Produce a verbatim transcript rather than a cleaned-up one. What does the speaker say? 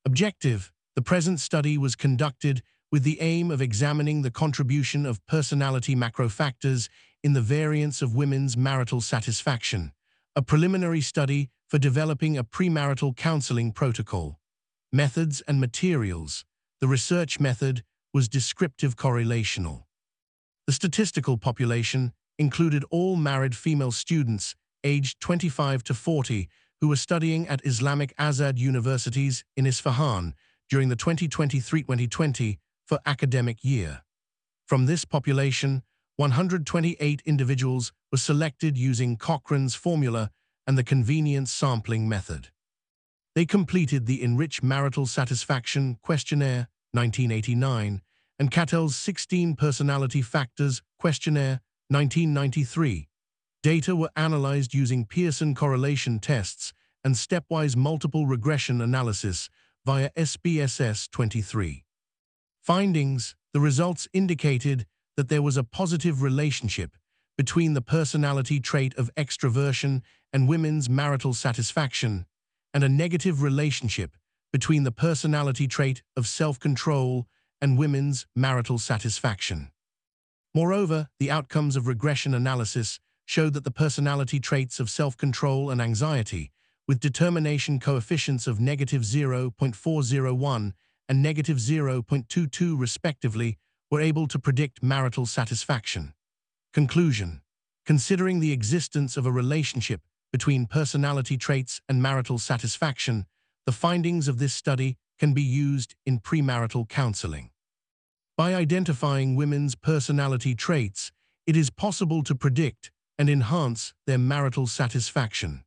Objective: the present study was conducted with the aim of examining the contribution of personality macrofactors in the variance of women's marital satisfaction, a preliminary study for developing a premarital counseling protocol. Methods and materials: the research method was descriptive correlational. The statistical population included all married female students aged twenty-five to forty who were studying at Islamic Azad universities in Isfahan during the twenty twenty-three twenty twenty for academic year. From this population, one hundred twenty-eight individuals were selected using Cochrane's formula and the convenience sampling method. They completed the Enrich Marital Satisfaction Questionnaire nineteen eighty-nine and Catel's sixteen Personality Factors Questionnaire nineteen ninety-three. Data were analyzed using Pearson correlation tests and stepwise multiple regression analysis via S P S S twenty-three. Findings: the results indicated that there was a positive relationship between the personality trait of extroversion and women's marital satisfaction, and a negative relationship between the personality trait of self-control and women's marital satisfaction. Moreover, the outcomes of regression analysis showed that the personality traits of self-control and anxiety, with determination coefficients of negative zero point four zero one and negative zero point two two respectively, were able to predict marital satisfaction. Conclusion: considering the existence of a relationship between personality traits and marital satisfaction, the findings of this study can be used in premarital counseling. By identifying women's personality traits, it is possible to predict and enhance their marital satisfaction.